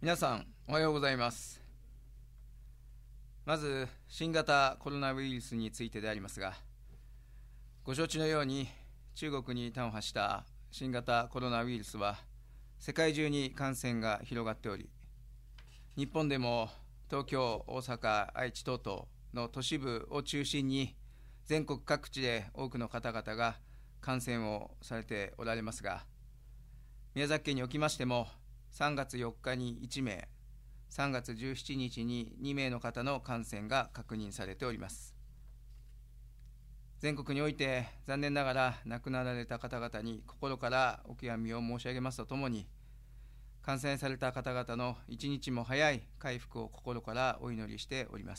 皆さんおはようございます。まず新型コロナウイルスについてでありますが、ご承知のように中国に端を発した新型コロナウイルスは世界中に感染が広がっており、日本でも東京、大阪、愛知等々の都市部を中心に全国各地で多くの方々が感染をされておられますが、宮崎県におきましても3月4日に1名、3月17日に2名の方の感染が確認されております。全国において残念ながら亡くなられた方々に心からお悔やみを申し上げますとともに、感染された方々の一日も早い回復を心からお祈りしております。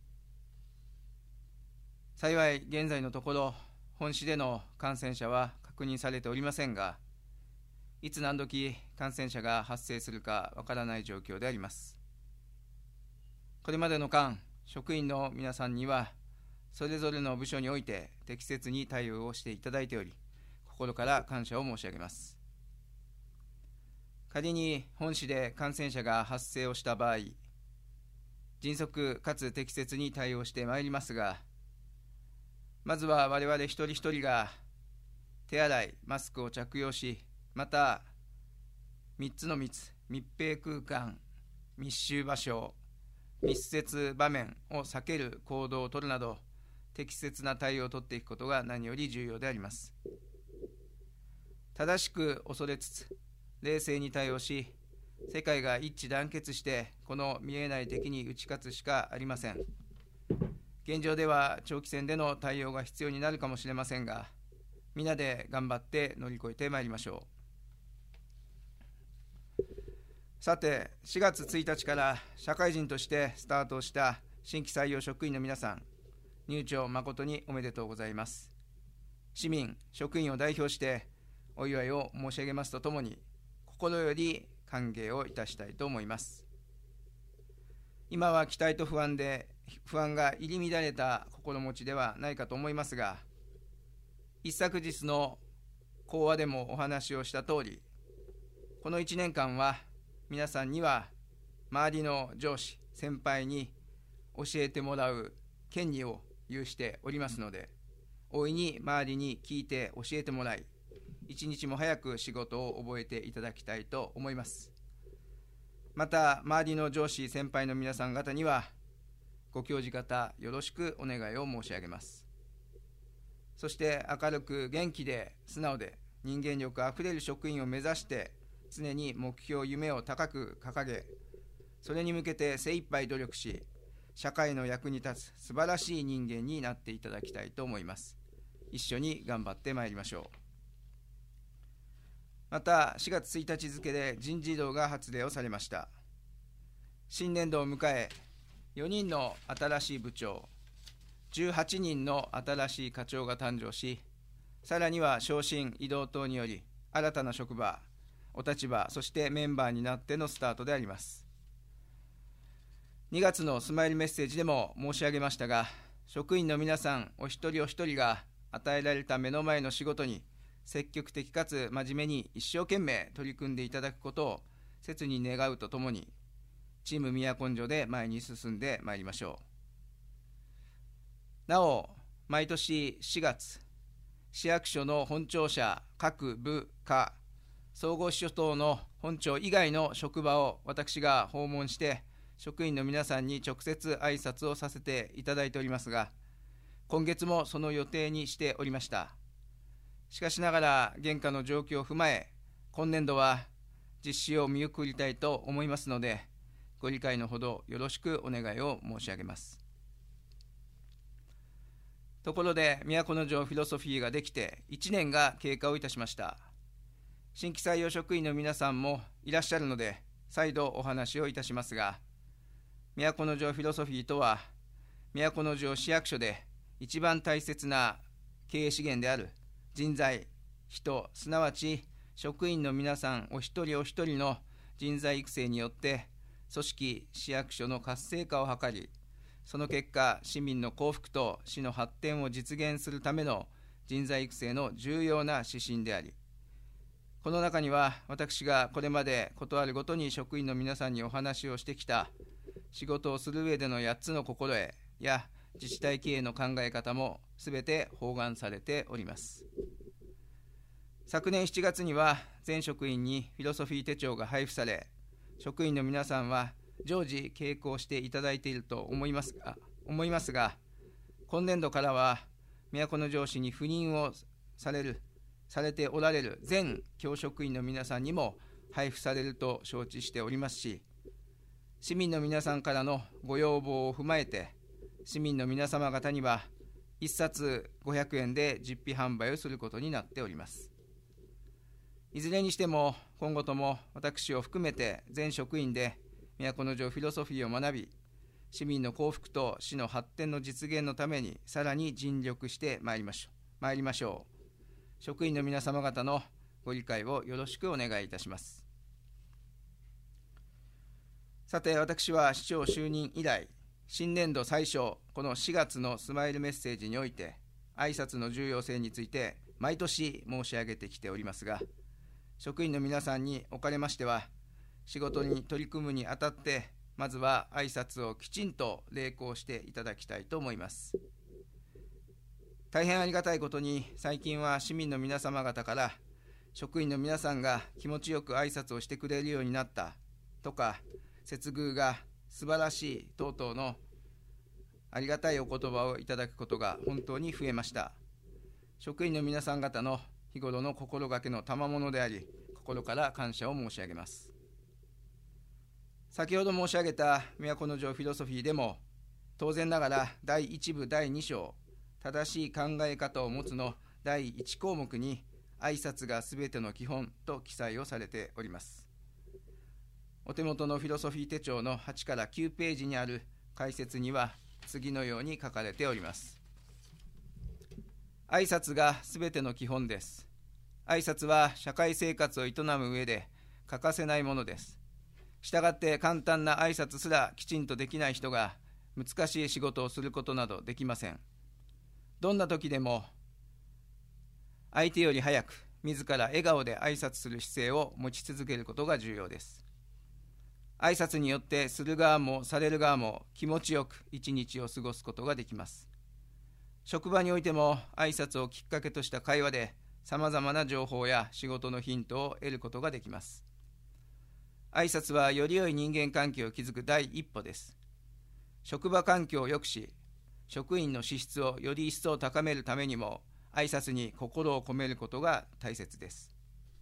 幸い現在のところ本市での感染者は確認されておりませんが、いつ何時感染者が発生するかわからない状況であります。これまでの間、職員の皆さんにはそれぞれの部署において適切に対応をしていただいており、心から感謝を申し上げます。仮に本市で感染者が発生をした場合、迅速かつ適切に対応してまいりますが、まずは我々一人一人が手洗い、マスクを着用し、また3つの密、密閉空間、密集場所、密接場面を避ける行動を取るなど、適切な対応を取っていくことが何より重要であります。正しく恐れつつ、冷静に対応し、世界が一致団結してこの見えない敵に打ち勝つしかありません。現状では長期戦での対応が必要になるかもしれませんが、皆で頑張って乗り越えてまいりましょう。さて、4月1日から社会人としてスタートした新規採用職員の皆さん、入庁誠におめでとうございます。市民、職員を代表してお祝いを申し上げますとともに、心より歓迎をいたしたいと思います。今は期待と不安が入り乱れた心持ちではないかと思いますが、一昨日の講話でもお話をした通り、この1年間は皆さんには周りの上司、先輩に教えてもらう権利を有しておりますので、大いに周りに聞いて教えてもらい、一日も早く仕事を覚えていただきたいと思います。また、周りの上司、先輩の皆さん方には、ご教示方よろしくお願いを申し上げます。そして明るく元気で素直で人間力あふれる職員を目指して、常に目標、夢を高く掲げ、それに向けて精一杯努力し、社会の役に立つ素晴らしい人間になっていただきたいと思います。一緒に頑張ってまいりましょう。また、4月1日付で人事異動が発令をされました。新年度を迎え、4人の新しい部長、18人の新しい課長が誕生し、さらには昇進、異動等により、新たな職場、お立場、そしてメンバーになってのスタートであります。2月のスマイルメッセージでも申し上げましたが、職員の皆さんお一人お一人が与えられた目の前の仕事に積極的かつ真面目に一生懸命取り組んでいただくことを切に願うとともに、チーム宮根性で前に進んでまいりましょう。なお、毎年4月、市役所の本庁舎、各部課、総合支所等の本庁以外の職場を私が訪問して、職員の皆さんに直接挨拶をさせていただいておりますが、今月もその予定にしておりました。しかしながら、現下の状況を踏まえ、今年度は実施を見送りたいと思いますので、ご理解のほどよろしくお願いを申し上げます。ところで、都城フィロソフィーができて1年が経過をいたしました。新規採用職員の皆さんもいらっしゃるので、再度お話をいたしますが、都城フィロソフィーとは、都城市役所で一番大切な経営資源である人材、人、すなわち職員の皆さんお一人お一人の人材育成によって、組織、市役所の活性化を図り、その結果、市民の幸福と市の発展を実現するための人材育成の重要な指針であり、 この中には、私がこれまでことあるごとに職員の皆さんにお話をしてきた仕事をする上での8つの心得や自治体経営の考え方もすべて包含されております。昨年7月には全職員にフィロソフィー手帳が配布され、職員の皆さんは常時携行していただいていると思いますが、今年度からは都城市に赴任をされておられる全教職員の皆さんにも配布されると承知しておりますし、市民の皆さんからのご要望を踏まえて、市民の皆様方には1冊500円で実費販売をすることになっております。いずれにしても今後とも私を含めて全職員で都城フィロソフィーを学び、市民の幸福と市の発展の実現のためにさらに尽力してまいりましょう。職員の皆様方のご理解をよろしくお願いいたします。さて、私は市長就任以来、新年度最初、この4月のスマイルメッセージにおいて、挨拶の重要性について毎年申し上げてきておりますが、職員の皆さんにおかれましては、仕事に取り組むにあたって、まずは挨拶をきちんと励行していただきたいと思います。大変ありがたいことに、最近は市民の皆様方から、職員の皆さんが気持ちよく挨拶をしてくれるようになったとか、接遇が素晴らしい等々のありがたいお言葉をいただくことが本当に増えました。職員の皆さん方の日頃の心がけの賜物であり、心から感謝を申し上げます。先ほど申し上げた都城フィロソフィーでも、当然ながら第1部第2章、正しい考え方を持つの第1項目に、挨拶がすべての基本と記載をされております。お手元のフィロソフィー手帳の8から9ページにある解説には、次のように書かれております。挨拶がすべての基本です。挨拶は社会生活を営む上で欠かせないものです。したがって簡単な挨拶すらきちんとできない人が難しい仕事をすることなどできません。どんな時でも相手より早く自ら笑顔で挨拶する姿勢を持ち続けることが重要です。挨拶によってする側もされる側も気持ちよく一日を過ごすことができます。職場においても挨拶をきっかけとした会話でさまざまな情報や仕事のヒントを得ることができます。挨拶はより良い人間関係を築く第一歩です。職場環境を良くし、職員の資質をより一層高めるためにも、挨拶に心を込めることが大切です。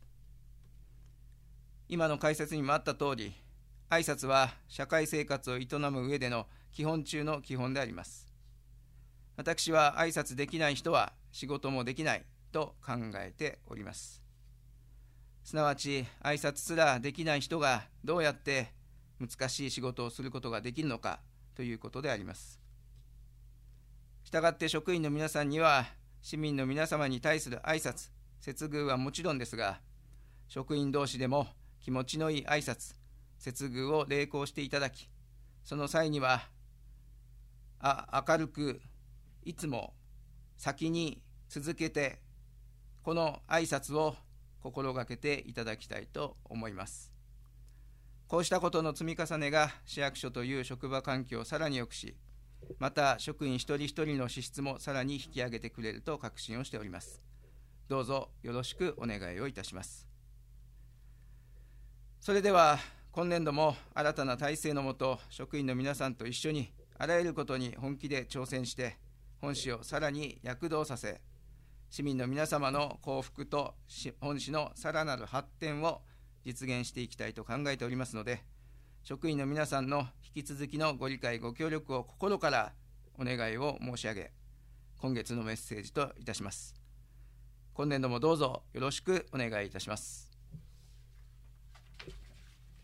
今の解説にもあった通り、挨拶は社会生活を営む上での基本中の基本であります。私は挨拶できない人は仕事もできないと考えております。すなわち、挨拶すらできない人がどうやって難しい仕事をすることができるのかということであります。したがって職員の皆さんには、市民の皆様に対する挨拶、接遇はもちろんですが、職員同士でも気持ちのいい挨拶、接遇を励行していただき、その際には明るくいつも先に続けて、この挨拶を心がけていただきたいと思います。こうしたことの積み重ねが市役所という職場環境をさらに良くし、また職員一人一人の資質もさらに引き上げてくれると確信をしております。どうぞよろしくお願いをいたします。それでは今年度も新たな体制のもと、職員の皆さんと一緒にあらゆることに本気で挑戦して、本市をさらに躍動させ、市民の皆様の幸福と本市のさらなる発展を実現していきたいと考えておりますので、職員の皆さんの引き続きのご理解ご協力を心からお願いを申し上げ、今月のメッセージといたします。今年度もどうぞよろしくお願いいたします。